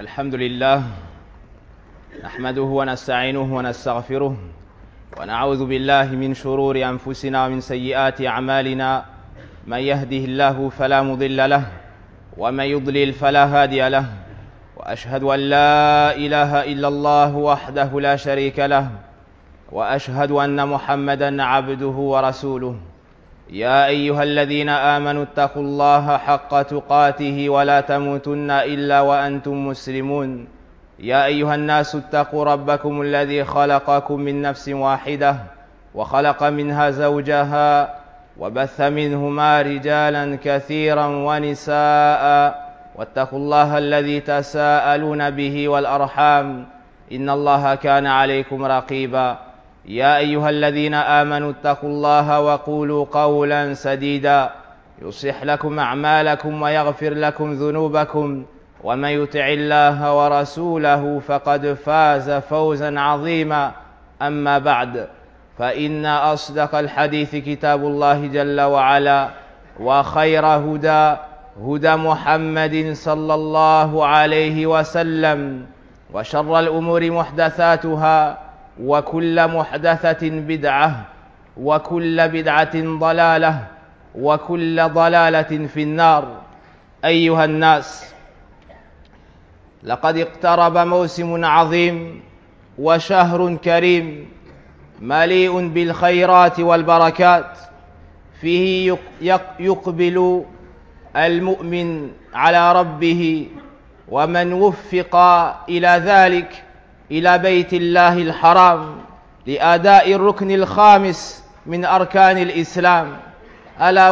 الحمد لله نحمده ونستعينه ونستغفره ونعوذ بالله من شرور أنفسنا ومن سيئات أعمالنا. من يهده الله فلا مضل له ومن يضلل فلا هادي له، وأشهد أن لا إله إلا الله وحده لا شريك له، وأشهد أن محمدا عبده ورسوله. يا أيها الذين آمنوا اتقوا الله حق تقاته ولا تموتن إلا وأنتم مسلمون. يا أيها الناس اتقوا ربكم الذي خلقكم من نفس واحدة وخلق منها زوجها وبث منهما رجالا كثيرا ونساء، واتقوا الله الذي تساءلون به والأرحام إن الله كان عليكم رقيبا. يا أيها الذين آمنوا اتقوا الله وقولوا قولا سديدا يصلح لكم أعمالكم ويغفر لكم ذنوبكم، ومن يطع الله ورسوله فقد فاز فوزا عظيما. أما بعد، فإن أصدق الحديث كتاب الله جل وعلا، وخير هدى محمد صلى الله عليه وسلم، وشر الأمور محدثاتها، وكل محدثة بدعة، وكل بدعة ضلالة، وكل ضلالة في النار. أيها الناس، لقد اقترب موسم عظيم وشهر كريم مليء بالخيرات والبركات، فيه يقبل المؤمن على ربه، ومن وفق إلى ذلك إلى بيت الله الحرام لأداء الركن الخامس من أركان الإسلام، ألا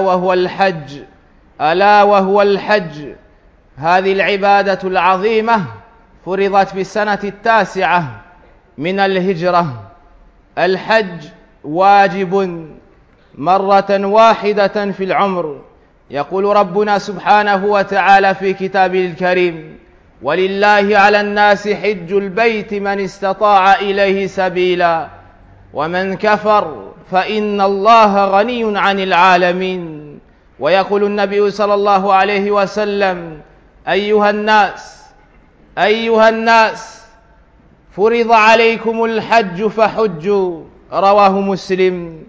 وهو الحج. هذه العبادة العظيمة فرضت في السنة 9 من الهجرة. الحج واجب مرة واحدة في العمر. يقول ربنا سبحانه وتعالى في كتابه الكريم: ولله على الناس حج البيت من استطاع إليه سبيلا ومن كفر فإن الله غني عن العالمين. ويقول النبي صلى الله عليه وسلم: أيها الناس فرض عليكم الحج فحجوا، رواه مسلم.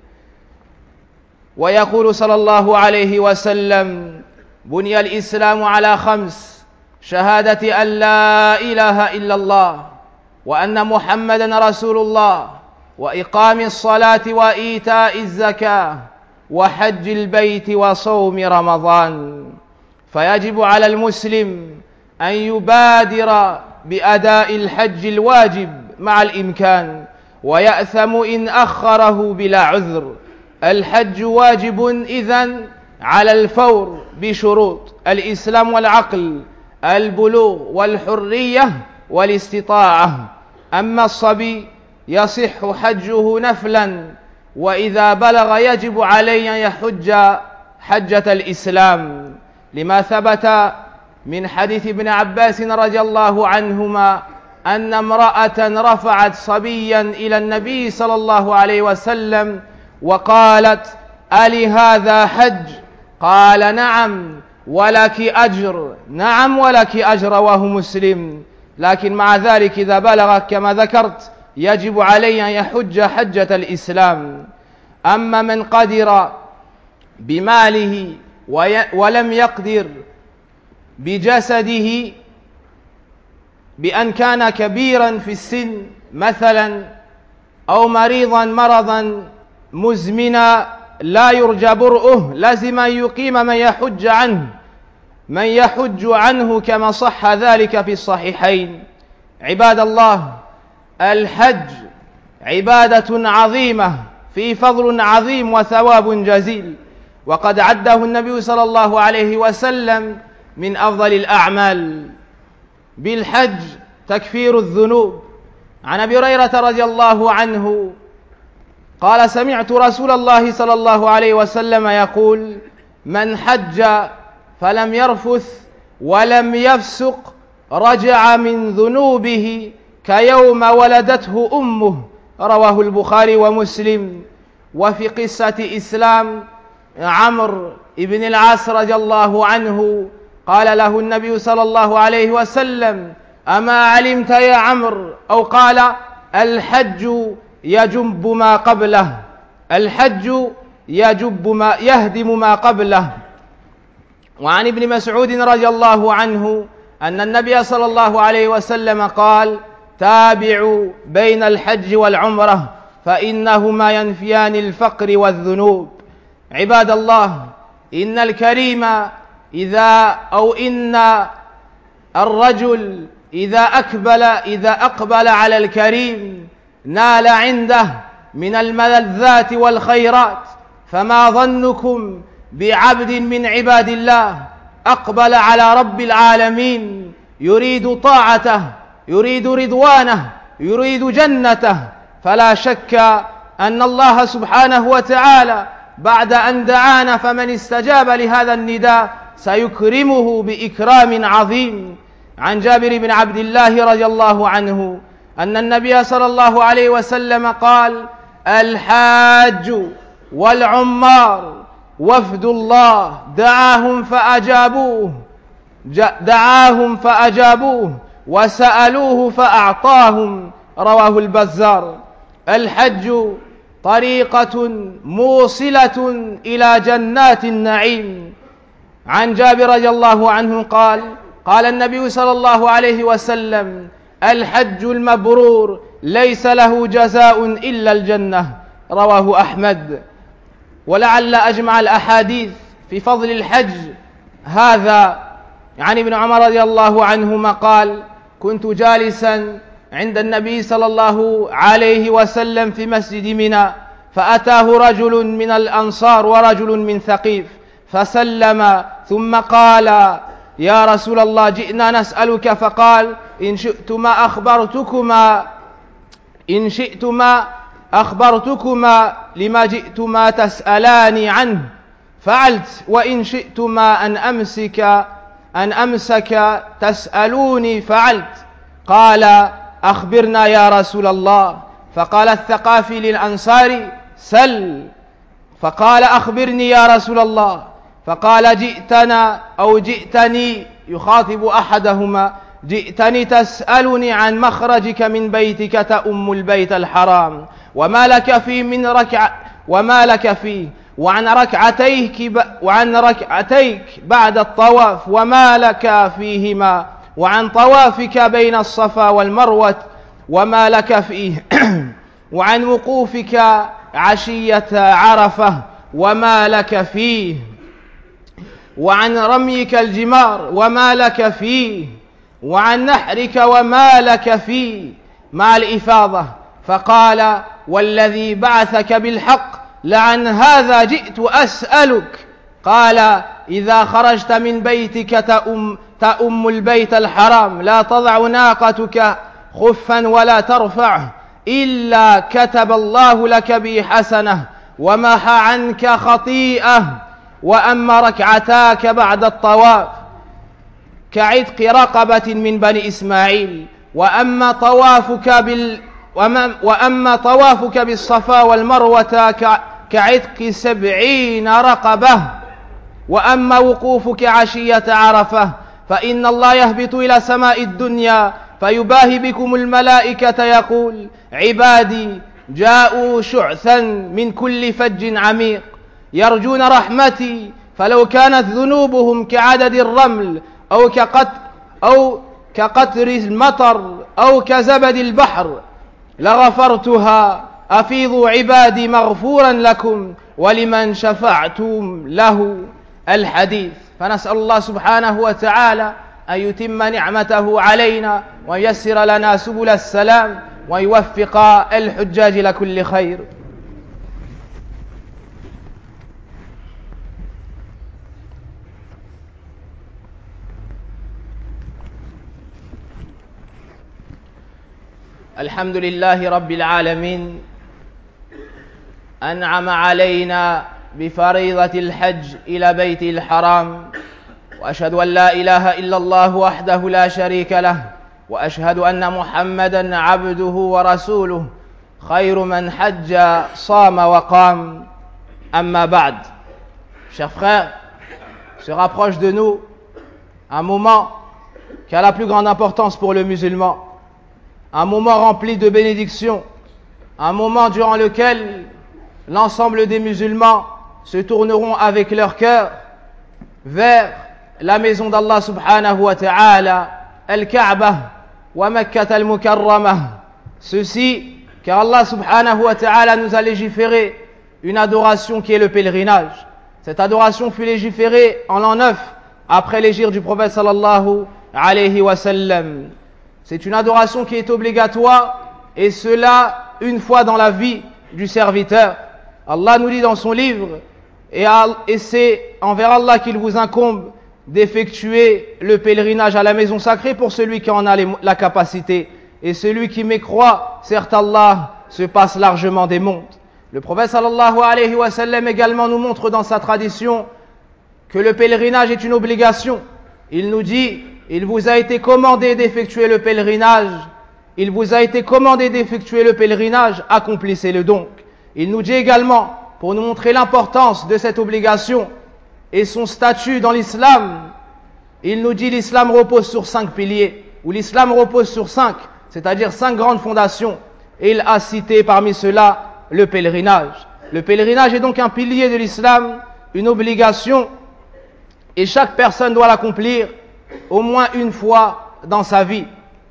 ويقول صلى الله عليه وسلم: بني الإسلام على 5: شهادة أن لا إله إلا الله وأن محمدا رسول الله، وإقام الصلاة وإيتاء الزكاة، وحج البيت وصوم رمضان. فيجب على المسلم أن يبادر بأداء الحج الواجب مع الإمكان، ويأثم إن أخره بلا عذر. الحج واجب إذن على الفور بشروط: الإسلام والعقل، البلوغ والحرية والاستطاعة. أما الصبي يصح حجه نفلا، وإذا بلغ يجب عليه أن يحج حجة الإسلام، لما ثبت من حديث ابن عباس رضي الله عنهما أن امرأة رفعت صبيا إلى النبي صلى الله عليه وسلم وقالت: ألي هذا حج؟ قال: نعم ولك أجر. نعم ولك أجر، رواه مسلم. لكن مع ذلك إذا بلغ كما ذكرت يجب عليه أن يحج حجة الإسلام. أما من قدر بماله ولم يقدر بجسده، بأن كان كبيرا في السن مثلا، أو مريضا مرضا مزمنا لا يرجى برؤه، لازم أن يقيم من يحج عنه كما صح ذلك في الصحيحين. عباد الله، الحج عبادة عظيمة في فضل عظيم وثواب جزيل، وقد عده النبي صلى الله عليه وسلم من أفضل الأعمال. بالحج تكفير الذنوب. عن أبي هريرة رضي الله عنه قال: سمعت رسول الله صلى الله عليه وسلم يقول: من حج فلم يرفث ولم يفسق رجع من ذنوبه كيوم ولدته أمه، رواه البخاري ومسلم. وفي قصة إسلام عمرو بن العاص رضي الله عنه قال له النبي صلى الله عليه وسلم: أما علمت يا عمرو، أو قال الحج يجب ما قبله، الحج يهدم ما قبله. وعن ابن مسعود رضي الله عنه أن النبي صلى الله عليه وسلم قال تابعوا بين الحج والعمرة فإنهما ينفيان الفقر والذنوب. عباد الله، إن الكريم إن الرجل إذا أقبل على الكريم نال عنده من الملذات والخيرات، فما ظنكم بعبد من عباد الله أقبل على رب العالمين يريد طاعته، يريد رضوانه، يريد جنته، فلا شك أن الله سبحانه وتعالى بعد أن دعانا فمن استجاب لهذا النداء سيكرمه بإكرام عظيم. عن جابر بن عبد الله رضي الله عنه أن النبي صلى الله عليه وسلم قال الحاج والعمار وفد الله دعاهم فأجابوه وسألوه فأعطاهم. رواه البزار. الحج طريقة موصلة إلى جنات النعيم. عن جابر رضي الله عنه قال النبي صلى الله عليه وسلم الحج المبرور ليس له جزاء إلا الجنة. رواه أحمد. ولعل أجمع الأحاديث في فضل الحج هذا عن ابن عمر رضي الله عنهما قال كنت جالسا عند النبي صلى الله عليه وسلم في مسجد منى، فأتاه رجل من الأنصار ورجل من ثقيف فسلم ثم قال يا رسول الله جئنا نسألك، فقال إن شئتما أخبرتكما لما جئتما تسألاني عنه فعلت، وإن شئتما أن أمسك تسألوني فعلت. قال أخبرنا يا رسول الله. فقال الثقافي للأنصاري سل. فقال أخبرني يا رسول الله. فقال جئتني يخاطب أحدهما جئتني تسألني عن مخرجك من بيتك تؤم البيت الحرام وما لك فيه وعن ركعتيك بعد الطواف وما لك فيهما، وعن طوافك بين الصفا والمروة وما لك فيه، وعن وقوفك عشية عرفة وما لك فيه، وعن رميك الجمار وما لك فيه، وعن نحرك وما لك فيه، مع الإفاضة. فقال والذي بعثك بالحق لعن هذا جئت أسألك. قال إذا خرجت من بيتك تؤم البيت الحرام لا تضع ناقتك خفا ولا ترفعه إلا كتب الله لك به حسنة ومحى عنك خطيئة. وأما ركعتاك بعد الطواف كعتق رقبة من بني إسماعيل، وأما طوافك بالصفا والمروة كعتق 70 رقبة، وأما وقوفك عشية عرفة فإن الله يهبط إلى سماء الدنيا فيباهي بكم الملائكة يقول عبادي جاءوا شعثا من كل فج عميق يرجون رحمتي، فلو كانت ذنوبهم كعدد الرمل أو كقطر المطر أو كزبد البحر لغفرتها. أفيضوا عبادي مغفورا لكم ولمن شفعتم له. الحديث. فنسأل الله سبحانه وتعالى أن يتم نعمته علينا وييسر لنا سبل السلام ويوفق الحجاج لكل خير. الحمد لله رب العالمين، أنعم علينا بفريضة الحج إلى بيته الحرام، وأشهد أن لا إله إلا الله وحده لا شريك له، وأشهد أن محمدا عبده ورسوله خير من حج صام وقام. أما بعد. Chers frères, se rapproche de nous un moment qui a la plus grande importance pour le musulman. Un moment rempli de bénédictions, un moment durant lequel l'ensemble des musulmans se tourneront avec leur cœur vers la maison d'Allah subhanahu wa ta'ala, Al-Kaaba wa Makkah al-Mukarramah. Ceci, car Allah subhanahu wa ta'ala nous a légiféré une adoration qui est le pèlerinage. Cette adoration fut légiférée en l'an 9 après l'hégire du prophète sallallahu alayhi wa sallam. C'est une adoration qui est obligatoire, et cela une fois dans la vie du serviteur. Allah nous dit dans son livre, et c'est envers Allah qu'il vous incombe d'effectuer le pèlerinage à la maison sacrée pour celui qui en a la capacité. Et celui qui mécroit, certes Allah se passe largement des mondes. Le prophète sallallahu alayhi wa sallam également nous montre dans sa tradition que le pèlerinage est une obligation. Il nous dit, il vous a été commandé d'effectuer le pèlerinage. Il vous a été commandé d'effectuer le pèlerinage, accomplissez-le donc. Il nous dit également, pour nous montrer l'importance de cette obligation et son statut dans l'islam, il nous dit l'islam repose sur 5 piliers, ou l'islam repose sur 5, c'est-à-dire 5 grandes fondations. Et il a cité parmi ceux-là le pèlerinage. Le pèlerinage est donc un pilier de l'islam, une obligation, et chaque personne doit l'accomplir au moins une fois dans sa vie.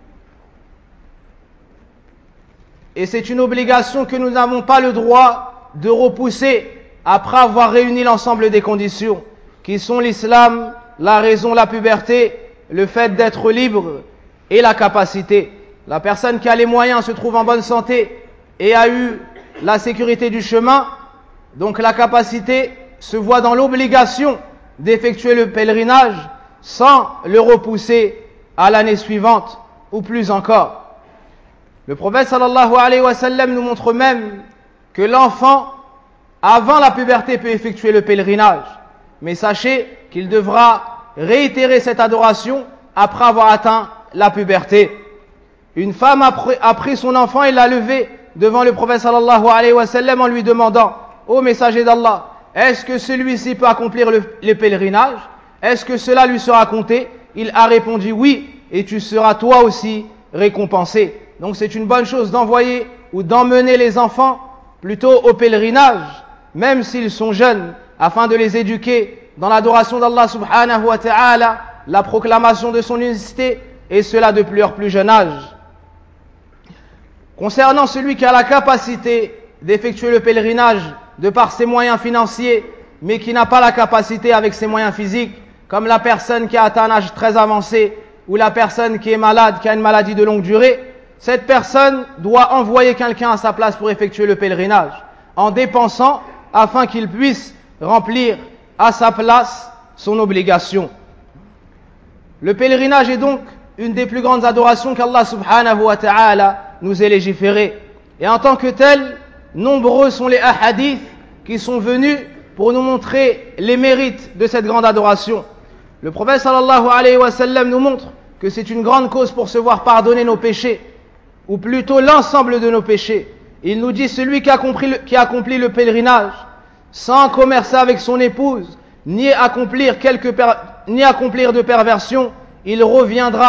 Et c'est une obligation que nous n'avons pas le droit de repousser après avoir réuni l'ensemble des conditions, qui sont l'islam, la raison, la puberté, le fait d'être libre et la capacité. La personne qui a les moyens se trouve en bonne santé et a eu la sécurité du chemin, donc la capacité se voit dans l'obligation d'effectuer le pèlerinage sans le repousser à l'année suivante ou plus encore. Le prophète sallallahu alayhi wa sallam nous montre même que l'enfant, avant la puberté, peut effectuer le pèlerinage. Mais sachez qu'il devra réitérer cette adoration après avoir atteint la puberté. Une femme a pris son enfant et l'a levé devant le prophète sallallahu alayhi wa sallam en lui demandant: ô messager d'Allah, est-ce que celui-ci peut accomplir le pèlerinage? Est-ce que cela lui sera compté? Il a répondu oui, et tu seras toi aussi récompensé. Donc c'est une bonne chose d'envoyer ou d'emmener les enfants plutôt au pèlerinage, même s'ils sont jeunes, afin de les éduquer dans l'adoration d'Allah subhanahu wa ta'ala, la proclamation de son unicité, et cela depuis leur plus jeune âge. Concernant celui qui a la capacité d'effectuer le pèlerinage de par ses moyens financiers, mais qui n'a pas la capacité avec ses moyens physiques, comme la personne qui a atteint un âge très avancé, ou la personne qui est malade, qui a une maladie de longue durée, cette personne doit envoyer quelqu'un à sa place pour effectuer le pèlerinage, en dépensant afin qu'il puisse remplir à sa place son obligation. Le pèlerinage est donc une des plus grandes adorations qu'Allah subhanahu wa ta'ala nous ait légiféré. Et en tant que tel, nombreux sont les hadiths qui sont venus pour nous montrer les mérites de cette grande adoration. Le prophète sallallahu alayhi wa sallam nous montre que c'est une grande cause pour se voir pardonner nos péchés, ou plutôt l'ensemble de nos péchés. Il nous dit: celui qui accomplit le pèlerinage sans commercer avec son épouse, ni accomplir de perversion, il reviendra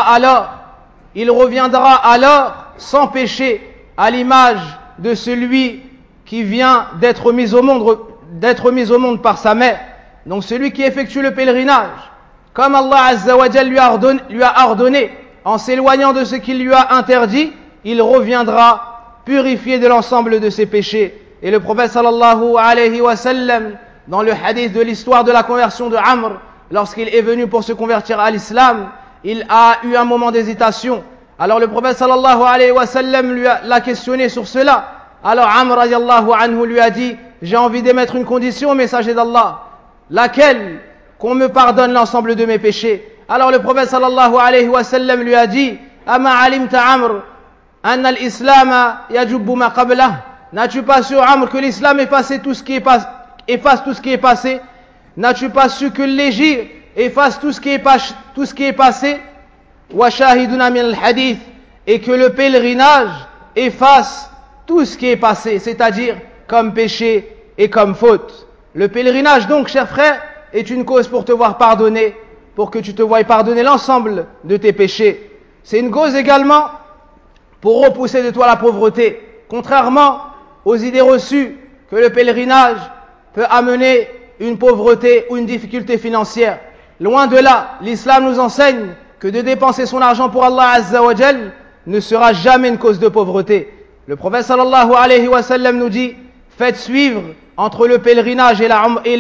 alors sans péché, à l'image de celui qui vient d'être mis au monde par sa mère. Donc celui qui effectue le pèlerinage, comme Allah Azza wa Jal lui a ordonné, en s'éloignant de ce qu'il lui a interdit, il reviendra purifié de l'ensemble de ses péchés. Et le prophète sallallahu alayhi wa sallam, dans le hadith de l'histoire de la conversion de Amr, lorsqu'il est venu pour se convertir à l'islam, il a eu un moment d'hésitation. Alors le prophète sallallahu alayhi wa sallam l'a questionné sur cela. Alors Amr radiallahu anhu lui a dit: j'ai envie d'émettre une condition au messager d'Allah. Laquelle? Qu'on me pardonne l'ensemble de mes péchés. Alors le prophète sallallahu alayhi wa sallam lui a dit: ama alimta Amr anna al-islam yajubbu ma qablah. N'as-tu pas su, Amr, que l'islam efface tout ce qui est passé? N'as-tu pas su que l'hégire efface tout ce qui est passé? Wa shahiduna min al-hadith, et que le pèlerinage efface tout ce qui est passé, c'est-à-dire comme péché et comme faute. Le pèlerinage donc, chers frères, est une cause pour te voir pardonner pour que tu te voies pardonner l'ensemble de tes péchés. C'est une cause également pour repousser de toi la pauvreté, contrairement aux idées reçues que le pèlerinage peut amener une pauvreté ou une difficulté financière. Loin de là, l'islam nous enseigne que de dépenser son argent pour Allah Azza wa Jal ne sera jamais une cause de pauvreté. Le prophète sallallahu alayhi wa sallam nous dit: faites suivre entre le pèlerinage et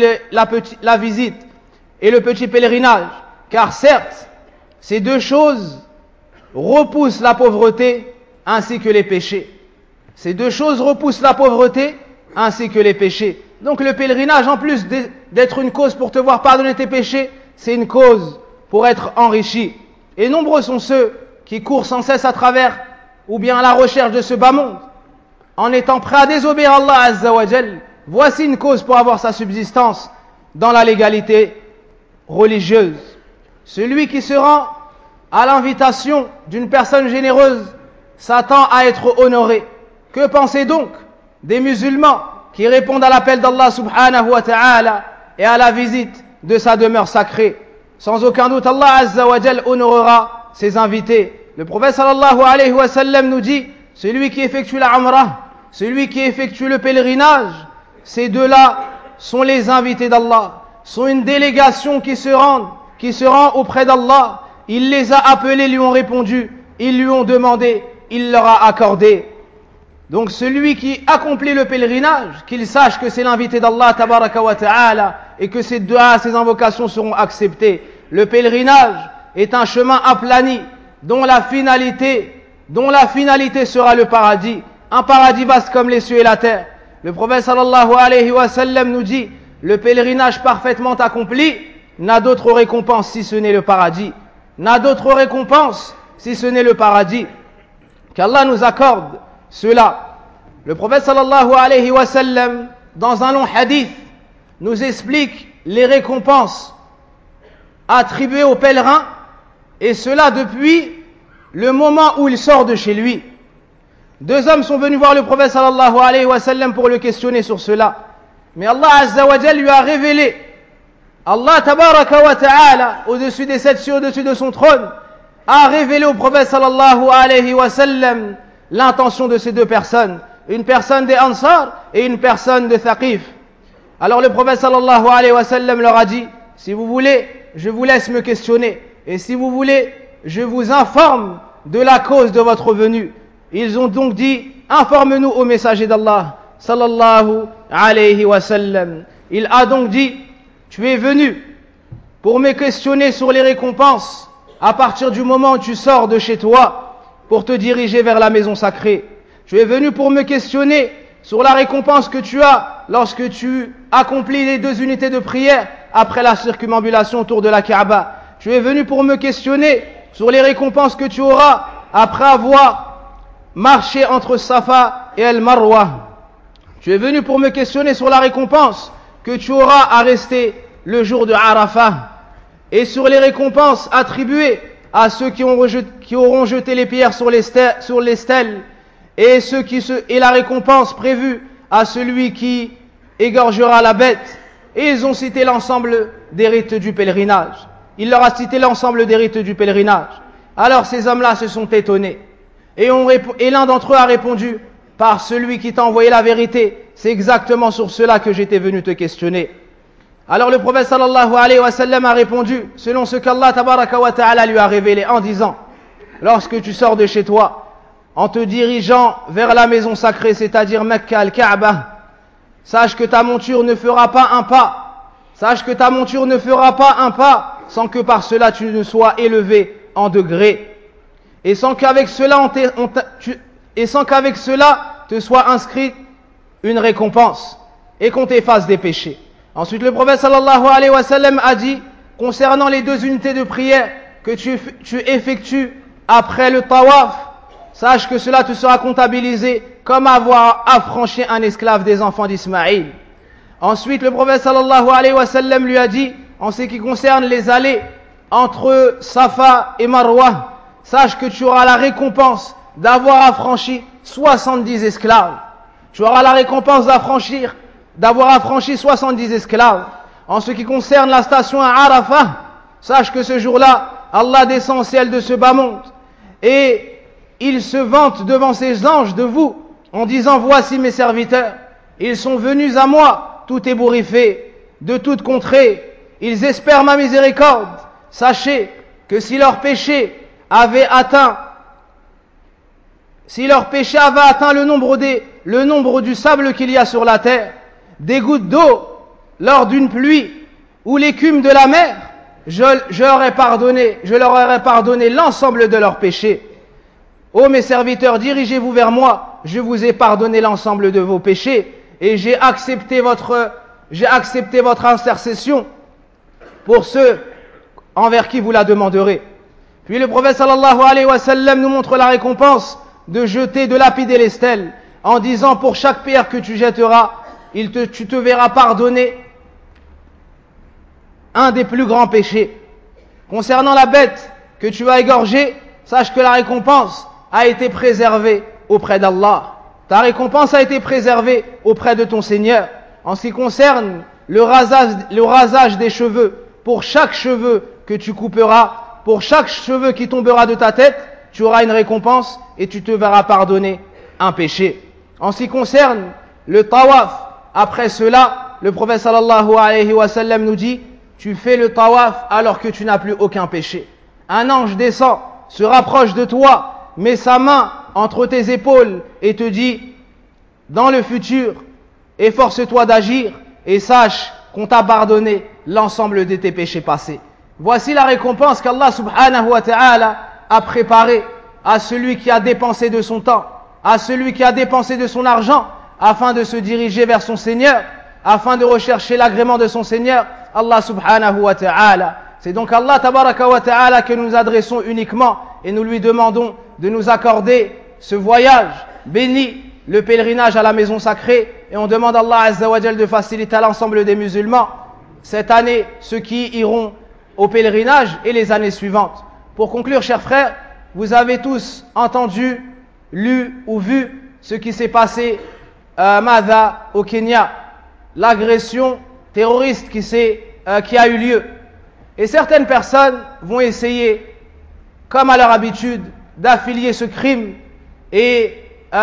la visite et le petit pèlerinage, car certes, ces deux choses repoussent la pauvreté ainsi que les péchés. Ces deux choses repoussent la pauvreté ainsi que les péchés. Donc le pèlerinage, en plus d'être une cause pour te voir pardonner tes péchés, c'est une cause pour être enrichi. Et nombreux sont ceux qui courent sans cesse à travers ou bien à la recherche de ce bas monde, en étant prêts à désobéir à Allah Azza wa Jal. Voici une cause pour avoir sa subsistance dans la légalité religieuse. Celui qui se rend à l'invitation d'une personne généreuse s'attend à être honoré. Que pensez donc des musulmans qui répondent à l'appel d'Allah subhanahu wa ta'ala et à la visite de sa demeure sacrée? Sans aucun doute, Allah Azza wa Jal honorera ses invités. Le prophète sallallahu alayhi wa sallam nous dit: celui qui effectue la umrah, celui qui effectue le pèlerinage, ces deux-là sont les invités d'Allah, sont une délégation qui se rend auprès d'Allah. Il les a appelés, lui ont répondu, ils lui ont demandé, il leur a accordé. Donc celui qui accomplit le pèlerinage, qu'il sache que c'est l'invité d'Allah tabaraka wa ta'ala et que ses du'as, ses invocations seront acceptées. Le pèlerinage est un chemin aplani dont la finalité sera le paradis, un paradis vaste comme les cieux et la terre. Le prophète sallallahu alayhi wa sallam nous dit: le pèlerinage parfaitement accompli n'a d'autre récompense si ce n'est le paradis. N'a d'autre récompense si ce n'est le paradis. Qu'Allah nous accorde cela. Le prophète sallallahu alayhi wa sallam, dans un long hadith, nous explique les récompenses attribuées aux pèlerins, et cela depuis le moment où il sort de chez lui. Deux hommes sont venus voir le prophète sallallahu alayhi wa sallam pour le questionner sur cela. Mais Allah Azza wa Jal lui a révélé, Allah tabaraka wa ta'ala, au-dessus des sept cieux, au-dessus de son trône, a révélé au prophète sallallahu alayhi wa sallam l'intention de ces deux personnes, une personne des Ansar et une personne de Thaqif. Alors le prophète sallallahu alayhi wa sallam leur a dit: si vous voulez, je vous laisse me questionner, et si vous voulez, je vous informe de la cause de votre venue. Ils ont donc dit: informe-nous au messager d'Allah sallallahu alayhi wa sallam. Il a donc dit: tu es venu pour me questionner sur les récompenses à partir du moment où tu sors de chez toi pour te diriger vers la maison sacrée. Tu es venu pour me questionner sur la récompense que tu as lorsque tu accomplis les 2 unités de prière après la circumambulation autour de la Kaaba. Tu es venu pour me questionner sur les récompenses que tu auras après avoir marché entre Safa et El-Marwa. Tu es venu pour me questionner sur la récompense que tu auras à rester le jour de Arafah, et sur les récompenses attribuées à ceux qui auront jeté les pierres sur les stèles, et la récompense prévue à celui qui égorgera la bête. Et ils ont cité l'ensemble des rites du pèlerinage. Il leur a cité l'ensemble des rites du pèlerinage. Alors ces hommes-là se sont étonnés, et l'un d'entre eux a répondu: par celui qui t'a envoyé la vérité, c'est exactement sur cela que j'étais venu te questionner. Alors le prophète sallallahu alayhi wa sallam a répondu selon ce qu'Allah tabaraka wa ta'ala lui a révélé, en disant: lorsque tu sors de chez toi en te dirigeant vers la maison sacrée, c'est-à-dire Mecca al-Kaaba, sache que ta monture ne fera pas un pas, sans que par cela tu ne sois élevé en degrés, et sans qu'avec cela te soit inscrite une récompense et qu'on t'efface des péchés. Ensuite le prophète sallallahu alayhi wa sallam a dit concernant les 2 unités de prière que tu effectues après le tawaf, sache que cela te sera comptabilisé comme avoir affranchi un esclave des enfants d'Ismaïl. Ensuite le prophète sallallahu alayhi wa sallam lui a dit en ce qui concerne les allées entre Safa et Marwa, sache que tu auras la récompense d'avoir affranchi 70 esclaves. Tu auras la récompense d'avoir affranchi 70 esclaves. En ce qui concerne la station à Arafah, sache que ce jour-là, Allah descend au ciel de ce bas monde et il se vante devant ses anges de vous en disant: voici mes serviteurs, ils sont venus à moi, tout ébouriffés, de toute contrée, ils espèrent ma miséricorde. Sachez que si leur péché avait atteint le nombre du sable qu'il y a sur la terre, des gouttes d'eau lors d'une pluie ou l'écume de la mer, je leur aurais pardonné l'ensemble de leurs péchés. Ô mes serviteurs, dirigez-vous vers moi, je vous ai pardonné l'ensemble de vos péchés et j'ai accepté votre intercession pour ceux envers qui vous la demanderez. Puis le prophète sallallahu alayhi wa sallam nous montre la récompense de lapider les stèles en disant: pour chaque pierre que tu jetteras, tu te verras pardonner un des plus grands péchés. Concernant la bête que tu as égorgée, sache que la récompense a été préservée auprès d'Allah. Ta récompense a été préservée auprès de ton Seigneur. En ce qui concerne le rasage des cheveux, pour chaque cheveu que tu couperas, pour chaque cheveu qui tombera de ta tête, tu auras une récompense et tu te verras pardonner un péché. En ce qui concerne le tawaf, après cela, le prophète sallallahu alayhi wa sallam nous dit: tu fais le tawaf alors que tu n'as plus aucun péché. Un ange descend, se rapproche de toi, met sa main entre tes épaules et te dit: dans le futur, efforce-toi d'agir et sache qu'on t'a pardonné l'ensemble de tes péchés passés. Voici la récompense qu'Allah subhanahu wa ta'ala a préparée à celui qui a dépensé de son temps, à celui qui a dépensé de son argent afin de se diriger vers son Seigneur, afin de rechercher l'agrément de son Seigneur, Allah subhanahu wa ta'ala. C'est donc Allah tabaraka wa ta'ala que nous adressons uniquement et nous lui demandons de nous accorder ce voyage béni, le pèlerinage à la maison sacrée, et on demande à Allah azza wa jal de faciliter à l'ensemble des musulmans cette année, ceux qui iront au pèlerinage et les années suivantes. Pour conclure, chers frères, vous avez tous entendu, lu ou vu ce qui s'est passé au Kenya, l'agression terroriste qui a eu lieu. Et certaines personnes vont essayer, comme à leur habitude, d'affilier ce crime et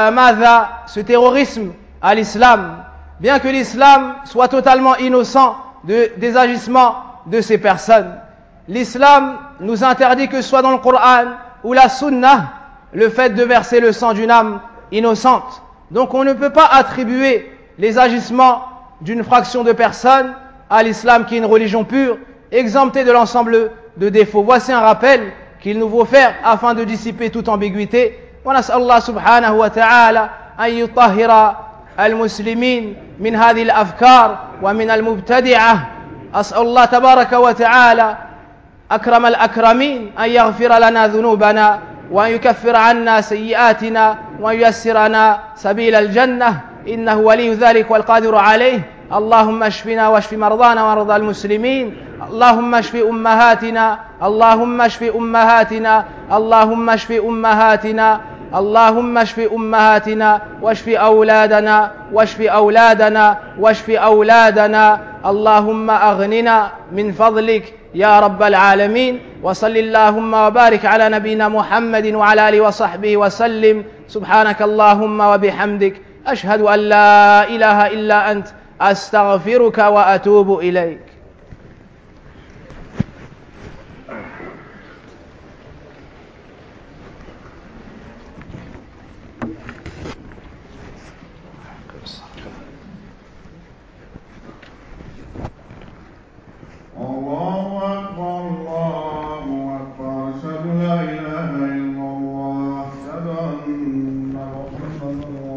ce terrorisme à l'islam, bien que l'islam soit totalement innocent des agissements de ces personnes. L'islam nous interdit, que ce soit dans le Coran ou la Sunnah, le fait de verser le sang d'une âme innocente. Donc on ne peut pas attribuer les agissements d'une fraction de personnes à l'islam, qui est une religion pure, exemptée de l'ensemble de défauts. Voici un rappel qu'il nous faut faire afin de dissiper toute ambiguïté. ونسأل الله سبحانه وتعالى أن يطهر المسلمين من هذه الأفكار ومن المبتدعة. أسأل الله تبارك وتعالى أكرم الأكرمين أن يغفر لنا ذنوبنا وأن يكفر عنا سيئاتنا وأن ييسرنا سبيل الجنة، إنه ولي ذلك والقادر عليه. اللهم اشفنا واشف مرضانا ومرضى المسلمين. اللهم اشف أمهاتنا، اللهم اشف أمهاتنا، اللهم اشف أمهاتنا، اللهم اشف أمهاتنا واشف أولادنا واشف أولادنا واشف أولادنا. اللهم أغننا من فضلك يا رب العالمين. وصل اللهم وبارك على نبينا محمد وعلى آله وصحبه وسلم. سبحانك اللهم وبحمدك، أشهد أن لا إله إلا أنت، أستغفرك وأتوب إليك. الله أكبر الله أكبر، أشهد لا إله إلا الله، أشهد أن محمدا